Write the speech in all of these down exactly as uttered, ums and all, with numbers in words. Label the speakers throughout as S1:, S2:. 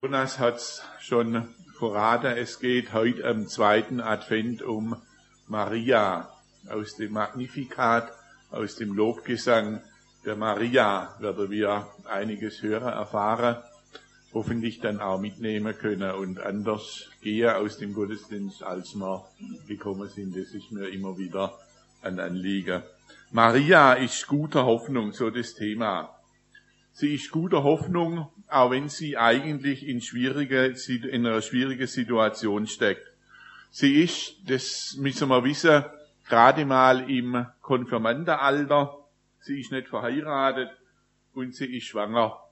S1: Jonas hat es schon verraten, es geht heute am zweiten Advent um Maria. Aus dem Magnificat, aus dem Lobgesang der Maria werden wir einiges hören, erfahren, hoffentlich dann auch mitnehmen können und anders gehen aus dem Gottesdienst, als wir gekommen sind. Das ist mir immer wieder ein Anliegen. Maria ist guter Hoffnung, so das Thema. Sie ist guter Hoffnung, auch wenn sie eigentlich in, schwierige, in einer schwierigen Situation steckt. Sie ist, das müssen wir wissen, gerade mal im Konfirmandenalter. Sie ist nicht verheiratet und sie ist schwanger.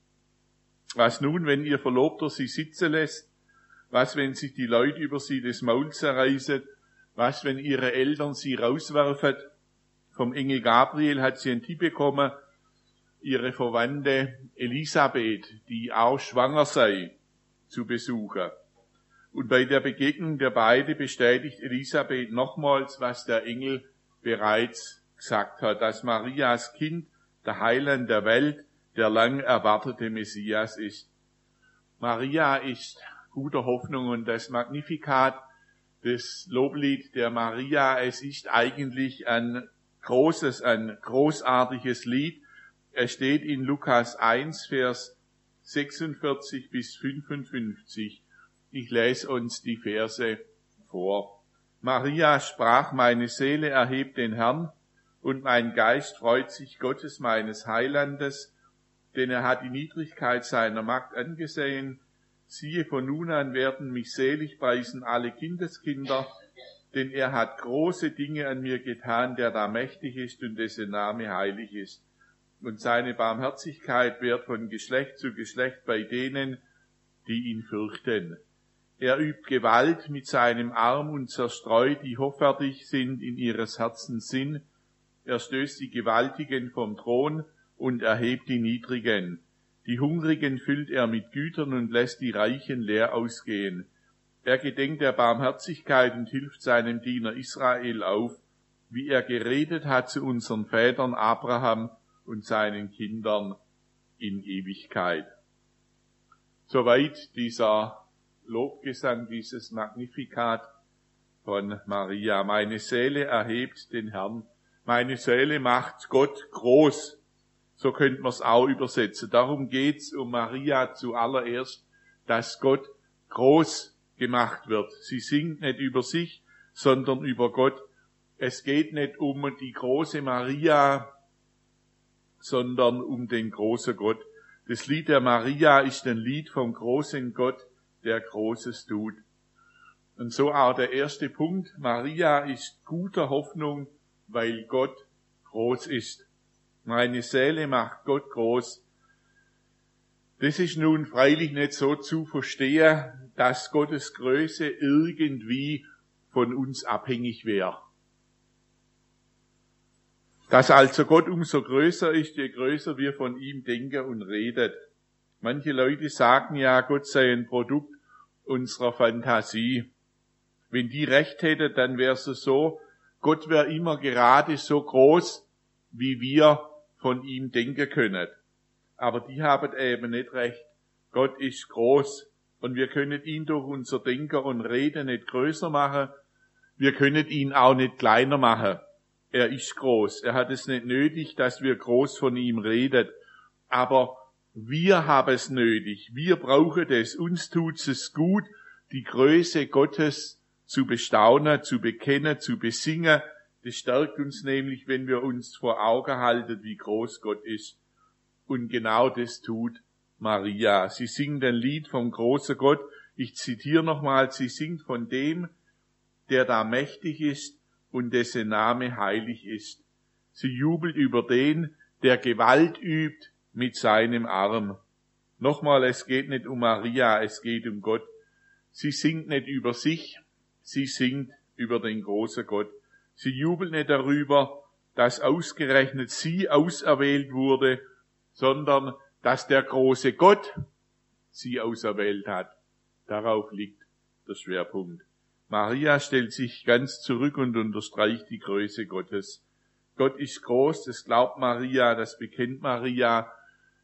S1: Was nun, wenn ihr Verlobter sie sitzen lässt? Was, wenn sich die Leute über sie das Maul zerreißen? Was, wenn ihre Eltern sie rauswerfen? Vom Engel Gabriel hat sie einen Tipp bekommen, ihre Verwandte Elisabeth, die auch schwanger sei, zu besuchen. Und bei der Begegnung der beiden bestätigt Elisabeth nochmals, was der Engel bereits gesagt hat, dass Marias Kind der Heiland der Welt, der lang erwartete Messias ist. Maria ist guter Hoffnung und das Magnificat, das Loblied der Maria, es ist eigentlich ein großes, ein großartiges Lied. Es steht in Lukas eins, Vers sechsundvierzig bis fünfundfünfzig. Ich lese uns die Verse vor. Maria sprach, meine Seele erhebt den Herrn, und mein Geist freut sich Gottes meines Heilandes, denn er hat die Niedrigkeit seiner Magd angesehen. Siehe, von nun an werden mich selig preisen alle Kindeskinder, denn er hat große Dinge an mir getan, der da mächtig ist und dessen Name heilig ist. Und seine Barmherzigkeit währt von Geschlecht zu Geschlecht bei denen, die ihn fürchten. Er übt Gewalt mit seinem Arm und zerstreut, die hoffärtig sind in ihres Herzens Sinn. Er stößt die Gewaltigen vom Thron und erhebt die Niedrigen. Die Hungrigen füllt er mit Gütern und lässt die Reichen leer ausgehen. Er gedenkt der Barmherzigkeit und hilft seinem Diener Israel auf, wie er geredet hat zu unseren Vätern Abraham und seinen Kindern in Ewigkeit. Soweit dieser Lobgesang, dieses Magnificat von Maria. Meine Seele erhebt den Herrn. Meine Seele macht Gott groß. So könnte man es auch übersetzen. Darum geht's um Maria zuallererst, dass Gott groß gemacht wird. Sie singt nicht über sich, sondern über Gott. Es geht nicht um die große Maria, sondern um den großen Gott. Das Lied der Maria ist ein Lied vom großen Gott, der Großes tut. Und so auch der erste Punkt. Maria ist guter Hoffnung, weil Gott groß ist. Meine Seele macht Gott groß. Das ist nun freilich nicht so zu verstehen, dass Gottes Größe irgendwie von uns abhängig wäre. Dass also Gott umso größer ist, je größer wir von ihm denken und reden. Manche Leute sagen ja, Gott sei ein Produkt unserer Fantasie. Wenn die recht hätten, dann wäre es so, Gott wäre immer gerade so groß, wie wir von ihm denken können. Aber die haben eben nicht recht. Gott ist groß und wir können ihn durch unser Denken und Reden nicht größer machen. Wir können ihn auch nicht kleiner machen. Er ist groß. Er hat es nicht nötig, dass wir groß von ihm reden. Aber wir haben es nötig. Wir brauchen es. Uns tut es gut, die Größe Gottes zu bestaunen, zu bekennen, zu besingen. Das stärkt uns nämlich, wenn wir uns vor Augen halten, wie groß Gott ist. Und genau das tut Maria. Sie singt ein Lied vom großen Gott. Ich zitiere nochmal. Sie singt von dem, der da mächtig ist und dessen Name heilig ist. Sie jubelt über den, der Gewalt übt mit seinem Arm. Nochmal, es geht nicht um Maria, es geht um Gott. Sie singt nicht über sich, sie singt über den großen Gott. Sie jubelt nicht darüber, dass ausgerechnet sie auserwählt wurde, sondern dass der große Gott sie auserwählt hat. Darauf liegt der Schwerpunkt. Maria stellt sich ganz zurück und unterstreicht die Größe Gottes. Gott ist groß, das glaubt Maria, das bekennt Maria.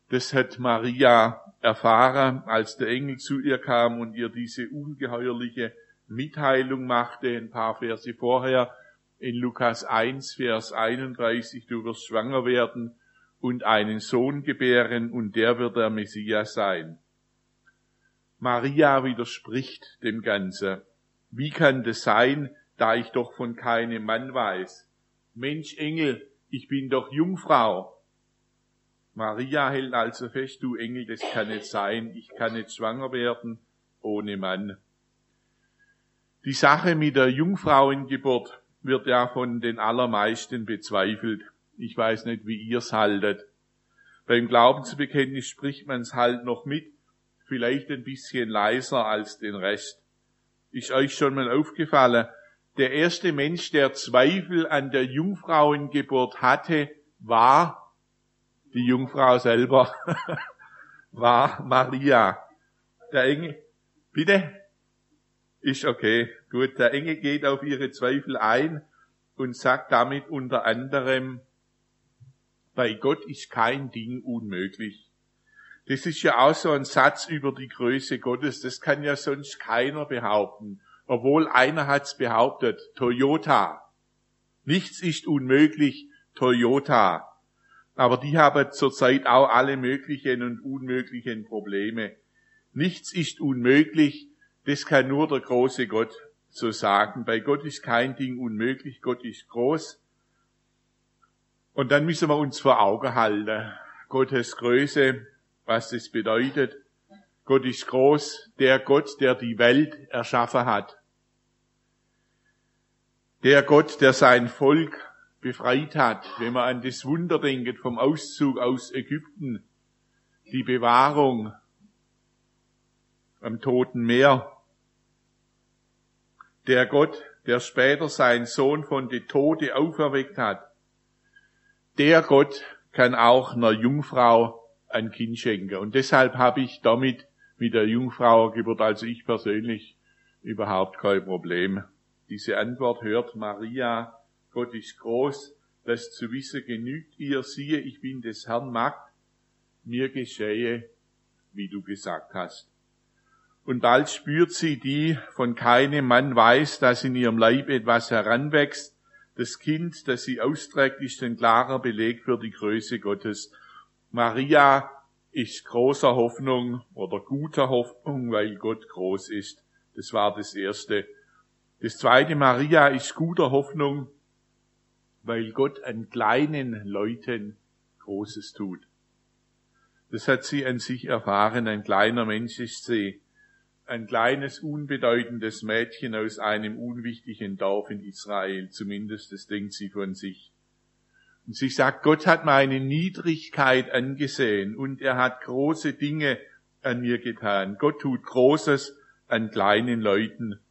S1: Das hat Maria erfahren, als der Engel zu ihr kam und ihr diese ungeheuerliche Mitteilung machte, ein paar Verse vorher, in Lukas eins, Vers einunddreißig, du wirst schwanger werden und einen Sohn gebären und der wird der Messias sein. Maria widerspricht dem Ganzen. Wie kann das sein, da ich doch von keinem Mann weiß? Mensch, Engel, ich bin doch Jungfrau. Maria hält also fest, du Engel, das kann nicht sein, ich kann nicht schwanger werden ohne Mann. Die Sache mit der Jungfrauengeburt wird ja von den allermeisten bezweifelt. Ich weiß nicht, wie ihr's haltet. Beim Glaubensbekenntnis spricht man's halt noch mit, vielleicht ein bisschen leiser als den Rest. Ist euch schon mal aufgefallen, der erste Mensch, der Zweifel an der Jungfrauengeburt hatte, war die Jungfrau selber, war Maria. Der Engel, bitte? Ist okay, gut. Der Engel geht auf ihre Zweifel ein und sagt damit unter anderem, bei Gott ist kein Ding unmöglich. Das ist ja auch so ein Satz über die Größe Gottes, das kann ja sonst keiner behaupten. Obwohl einer hat's behauptet, Toyota. Nichts ist unmöglich, Toyota. Aber die haben zurzeit auch alle möglichen und unmöglichen Probleme. Nichts ist unmöglich, das kann nur der große Gott so sagen. Bei Gott ist kein Ding unmöglich, Gott ist groß. Und dann müssen wir uns vor Augen halten, Gottes Größe, was das bedeutet. Gott ist groß, der Gott, der die Welt erschaffen hat. Der Gott, der sein Volk befreit hat, wenn man an das Wunder denkt vom Auszug aus Ägypten, die Bewahrung am Toten Meer. Der Gott, der später seinen Sohn von den Toten auferweckt hat. Der Gott kann auch einer Jungfrau ein Kind schenken. Und deshalb habe ich damit mit der Jungfrauengeburt, also ich persönlich, überhaupt kein Problem. Diese Antwort hört Maria, Gott ist groß, das zu wissen genügt ihr, siehe, ich bin des Herrn Magd, mir geschehe, wie du gesagt hast. Und bald spürt sie die, von keinem Mann weiß, dass in ihrem Leib etwas heranwächst. Das Kind, das sie austrägt, ist ein klarer Beleg für die Größe Gottes. Maria ist großer Hoffnung oder guter Hoffnung, weil Gott groß ist. Das war das Erste. Das Zweite, Maria ist guter Hoffnung, weil Gott an kleinen Leuten Großes tut. Das hat sie an sich erfahren. Ein kleiner Mensch ist sie. Ein kleines, unbedeutendes Mädchen aus einem unwichtigen Dorf in Israel. Zumindest, das denkt sie von sich. Und sie sagt, Gott hat meine Niedrigkeit angesehen und er hat große Dinge an mir getan. Gott tut Großes an kleinen Leuten.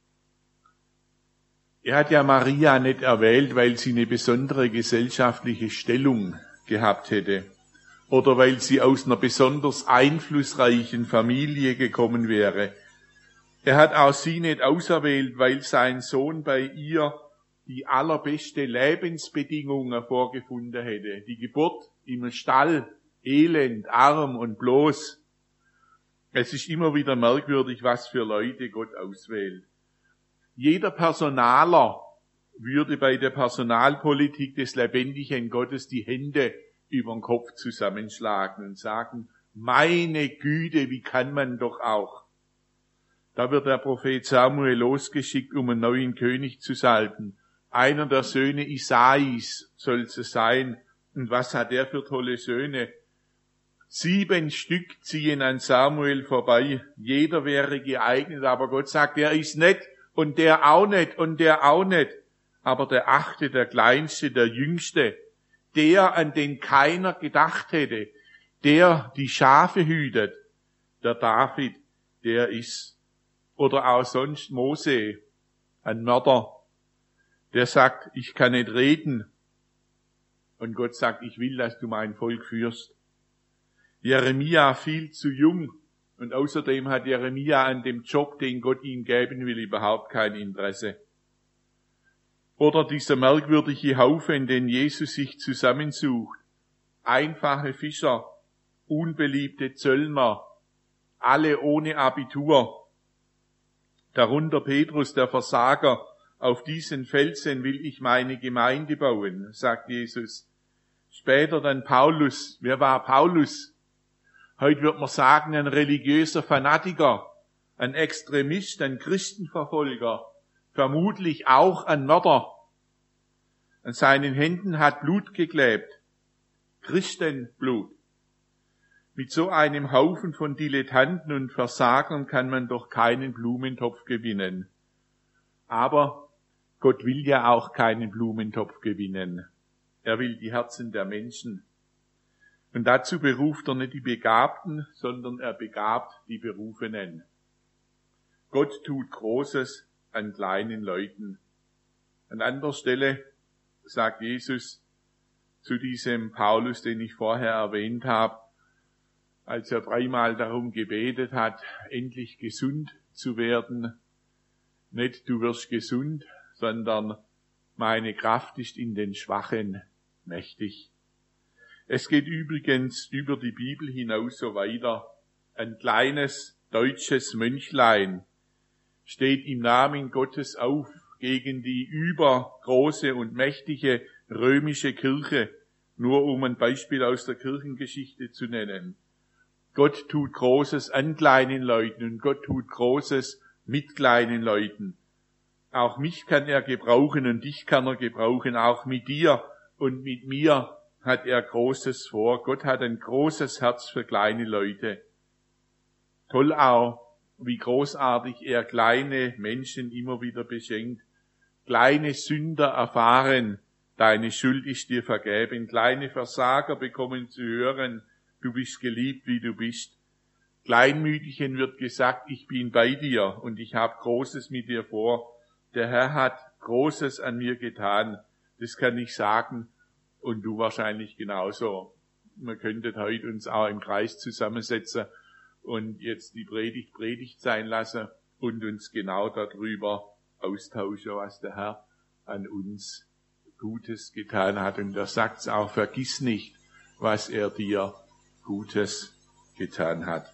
S1: Er hat ja Maria nicht erwählt, weil sie eine besondere gesellschaftliche Stellung gehabt hätte oder weil sie aus einer besonders einflussreichen Familie gekommen wäre. Er hat auch sie nicht auserwählt, weil sein Sohn bei ihr die allerbeste Lebensbedingungen vorgefunden hätte. Die Geburt im Stall, elend, arm und bloß. Es ist immer wieder merkwürdig, was für Leute Gott auswählt. Jeder Personaler würde bei der Personalpolitik des lebendigen Gottes die Hände über den Kopf zusammenschlagen und sagen, meine Güte, wie kann man doch auch. Da wird der Prophet Samuel losgeschickt, um einen neuen König zu salben. Einer der Söhne Isais soll es sein. Und was hat er für tolle Söhne? Sieben Stück ziehen an Samuel vorbei. Jeder wäre geeignet, aber Gott sagt, der ist nicht und der auch nicht und der auch nicht. Aber der achte, der kleinste, der jüngste, der, an den keiner gedacht hätte, der die Schafe hütet, der David, der ist. Oder auch sonst Mose, ein Mörder, der sagt, ich kann nicht reden. Und Gott sagt, ich will, dass du mein Volk führst. Jeremia viel zu jung. Und außerdem hat Jeremia an dem Job, den Gott ihm geben will, überhaupt kein Interesse. Oder dieser merkwürdige Haufen, den Jesus sich zusammensucht. Einfache Fischer, unbeliebte Zöllner, alle ohne Abitur. Darunter Petrus, der Versager, auf diesen Felsen will ich meine Gemeinde bauen, sagt Jesus. Später dann Paulus. Wer war Paulus? Heute wird man sagen, ein religiöser Fanatiker, ein Extremist, ein Christenverfolger, vermutlich auch ein Mörder. An seinen Händen hat Blut geklebt, Christenblut. Mit so einem Haufen von Dilettanten und Versagern kann man doch keinen Blumentopf gewinnen. Aber Gott will ja auch keinen Blumentopf gewinnen. Er will die Herzen der Menschen. Und dazu beruft er nicht die Begabten, sondern er begabt die Berufenen. Gott tut Großes an kleinen Leuten. An anderer Stelle sagt Jesus zu diesem Paulus, den ich vorher erwähnt habe, als er dreimal darum gebetet hat, endlich gesund zu werden. Nicht du wirst gesund, sondern meine Kraft ist in den Schwachen mächtig. Es geht übrigens über die Bibel hinaus so weiter. Ein kleines deutsches Mönchlein steht im Namen Gottes auf gegen die übergroße und mächtige römische Kirche, nur um ein Beispiel aus der Kirchengeschichte zu nennen. Gott tut Großes an kleinen Leuten und Gott tut Großes mit kleinen Leuten. Auch mich kann er gebrauchen und dich kann er gebrauchen, auch mit dir und mit mir hat er Großes vor. Gott hat ein großes Herz für kleine Leute. Toll auch, wie großartig er kleine Menschen immer wieder beschenkt. Kleine Sünder erfahren, deine Schuld ist dir vergeben. Kleine Versager bekommen zu hören, du bist geliebt, wie du bist. Kleinmütigen wird gesagt, ich bin bei dir und ich habe Großes mit dir vor. Der Herr hat Großes an mir getan. Das kann ich sagen und du wahrscheinlich genauso. Wir könnten heute uns auch im Kreis zusammensetzen und jetzt die Predigt Predigt sein lassen und uns genau darüber austauschen, was der Herr an uns Gutes getan hat. Und er sagt es auch, vergiss nicht, was er dir Gutes getan hat.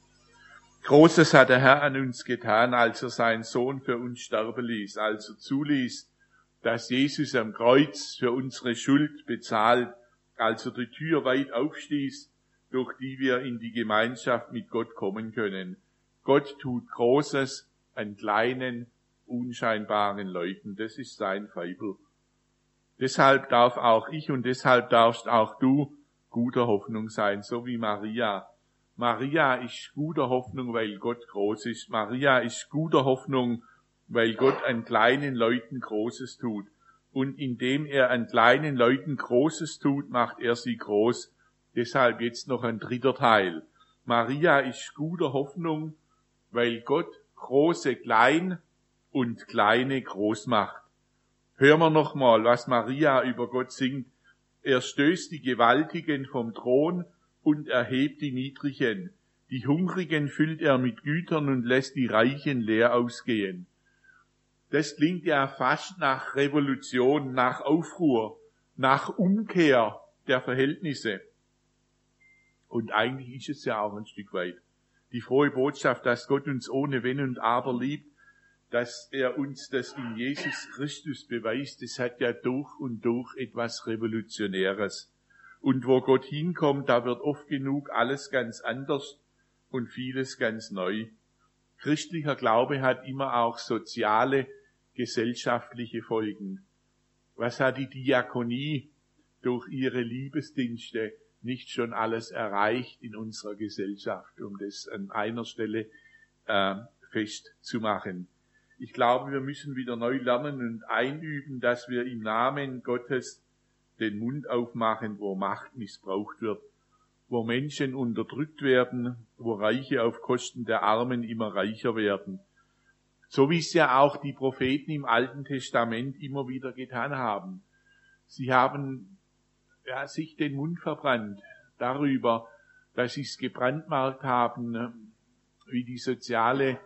S1: Großes hat der Herr an uns getan, als er seinen Sohn für uns sterben ließ, als er zuließ, dass Jesus am Kreuz für unsere Schuld bezahlt, als er die Tür weit aufstieß, durch die wir in die Gemeinschaft mit Gott kommen können. Gott tut Großes an kleinen, unscheinbaren Leuten. Das ist sein Feivel. Deshalb darf auch ich und deshalb darfst auch du guter Hoffnung sein, so wie Maria. Maria ist guter Hoffnung, weil Gott groß ist. Maria ist guter Hoffnung, weil Gott an kleinen Leuten Großes tut. Und indem er an kleinen Leuten Großes tut, macht er sie groß. Deshalb jetzt noch ein dritter Teil. Maria ist guter Hoffnung, weil Gott Große klein und Kleine groß macht. Hören wir nochmal, was Maria über Gott singt. Er stößt die Gewaltigen vom Thron und erhebt die Niedrigen. Die Hungrigen füllt er mit Gütern und lässt die Reichen leer ausgehen. Das klingt ja fast nach Revolution, nach Aufruhr, nach Umkehr der Verhältnisse. Und eigentlich ist es ja auch ein Stück weit. Die frohe Botschaft, dass Gott uns ohne Wenn und Aber liebt, dass er uns das in Jesus Christus beweist, das hat ja durch und durch etwas Revolutionäres. Und wo Gott hinkommt, da wird oft genug alles ganz anders und vieles ganz neu. Christlicher Glaube hat immer auch soziale, gesellschaftliche Folgen. Was hat die Diakonie durch ihre Liebesdienste nicht schon alles erreicht in unserer Gesellschaft, um das an einer Stelle äh, festzumachen? Ich glaube, wir müssen wieder neu lernen und einüben, dass wir im Namen Gottes den Mund aufmachen, wo Macht missbraucht wird, wo Menschen unterdrückt werden, wo Reiche auf Kosten der Armen immer reicher werden. So wie es ja auch die Propheten im Alten Testament immer wieder getan haben. Sie haben ja, sich den Mund verbrannt darüber, dass sie es gebrandmarkt haben, wie die soziale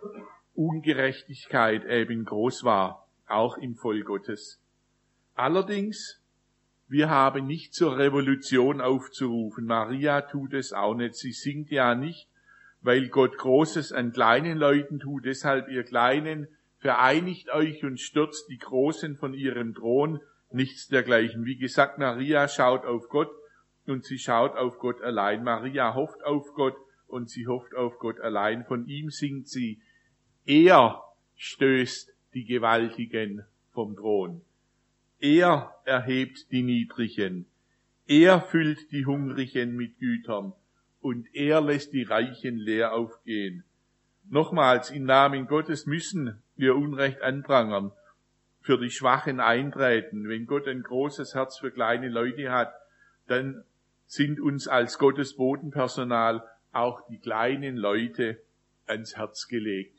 S1: Ungerechtigkeit eben groß war, auch im Volk Gottes. Allerdings Wir haben nicht zur Revolution aufzurufen. Maria tut es auch nicht. Sie singt ja nicht, weil Gott Großes an kleinen Leuten tut. Deshalb, ihr Kleinen, vereinigt euch und stürzt die Großen von ihrem Thron. Nichts dergleichen. Wie gesagt, Maria schaut auf Gott und sie schaut auf Gott allein. Maria hofft auf Gott und sie hofft auf Gott allein. Von ihm singt sie, er stößt die Gewaltigen vom Thron. Er erhebt die Niedrigen. Er füllt die Hungrigen mit Gütern und er lässt die Reichen leer aufgehen. Nochmals, im Namen Gottes müssen wir Unrecht anprangern, für die Schwachen eintreten. Wenn Gott ein großes Herz für kleine Leute hat, dann sind uns als Gottes Bodenpersonal auch die kleinen Leute ans Herz gelegt.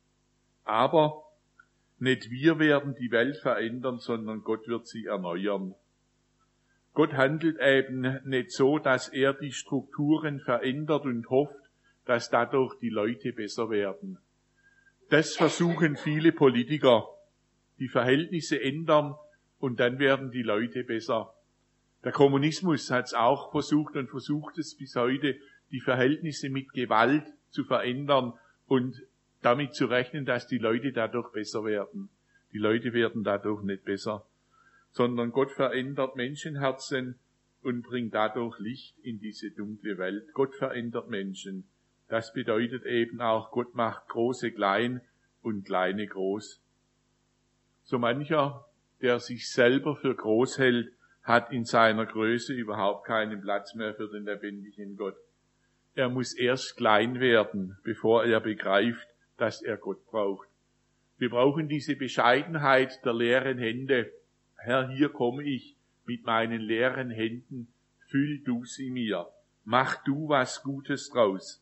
S1: Aber nicht wir werden die Welt verändern, sondern Gott wird sie erneuern. Gott handelt eben nicht so, dass er die Strukturen verändert und hofft, dass dadurch die Leute besser werden. Das versuchen viele Politiker, die Verhältnisse ändern und dann werden die Leute besser. Der Kommunismus hat es auch versucht und versucht es bis heute, die Verhältnisse mit Gewalt zu verändern und damit zu rechnen, dass die Leute dadurch besser werden. Die Leute werden dadurch nicht besser, sondern Gott verändert Menschenherzen und bringt dadurch Licht in diese dunkle Welt. Gott verändert Menschen. Das bedeutet eben auch, Gott macht Große klein und Kleine groß. So mancher, der sich selber für groß hält, hat in seiner Größe überhaupt keinen Platz mehr für den lebendigen Gott. Er muss erst klein werden, bevor er begreift, dass er Gott braucht. Wir brauchen diese Bescheidenheit der leeren Hände. Herr, hier komme ich mit meinen leeren Händen, füll du sie mir, mach du was Gutes draus.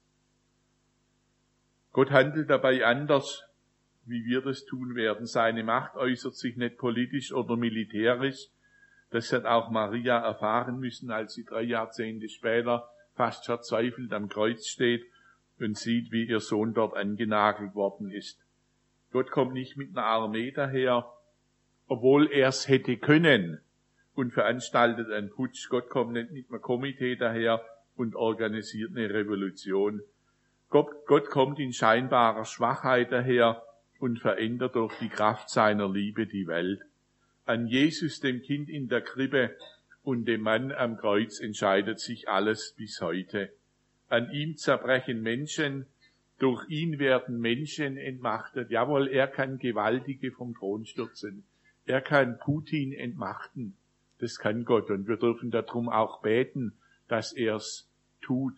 S1: Gott handelt dabei anders, wie wir das tun werden. Seine Macht äußert sich nicht politisch oder militärisch. Das hat auch Maria erfahren müssen, als sie drei Jahrzehnte später fast verzweifelt am Kreuz steht und sieht, wie ihr Sohn dort angenagelt worden ist. Gott kommt nicht mit einer Armee daher, obwohl er es hätte können, und veranstaltet einen Putsch. Gott kommt nicht mit einem Komitee daher und organisiert eine Revolution. Gott, Gott kommt in scheinbarer Schwachheit daher und verändert durch die Kraft seiner Liebe die Welt. An Jesus, dem Kind in der Krippe, und dem Mann am Kreuz entscheidet sich alles bis heute. An ihm zerbrechen Menschen, durch ihn werden Menschen entmachtet. Jawohl, er kann Gewaltige vom Thron stürzen. Er kann Putin entmachten. Das kann Gott. Und wir dürfen darum auch beten, dass er es tut.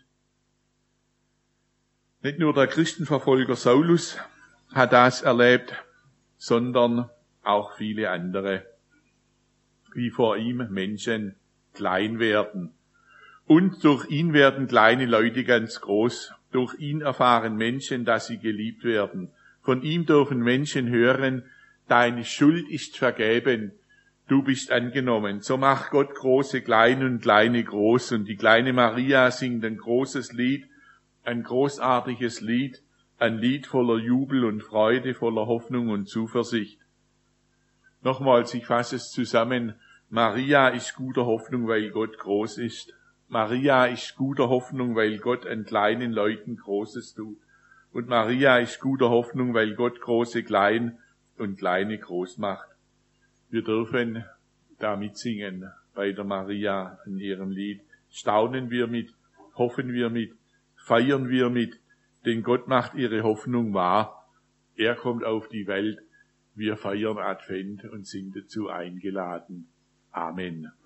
S1: Nicht nur der Christenverfolger Saulus hat das erlebt, sondern auch viele andere, wie vor ihm Menschen klein werden. Und durch ihn werden kleine Leute ganz groß. Durch ihn erfahren Menschen, dass sie geliebt werden. Von ihm dürfen Menschen hören, deine Schuld ist vergeben, du bist angenommen. So macht Gott Große klein und Kleine groß. Und die kleine Maria singt ein großes Lied, ein großartiges Lied, ein Lied voller Jubel und Freude, voller Hoffnung und Zuversicht. Nochmals, ich fasse es zusammen. Maria ist guter Hoffnung, weil Gott groß ist. Maria ist guter Hoffnung, weil Gott an kleinen Leuten Großes tut. Und Maria ist guter Hoffnung, weil Gott Große klein und Kleine groß macht. Wir dürfen da mitsingen bei der Maria in ihrem Lied. Staunen wir mit, hoffen wir mit, feiern wir mit, denn Gott macht ihre Hoffnung wahr. Er kommt auf die Welt. Wir feiern Advent und sind dazu eingeladen. Amen.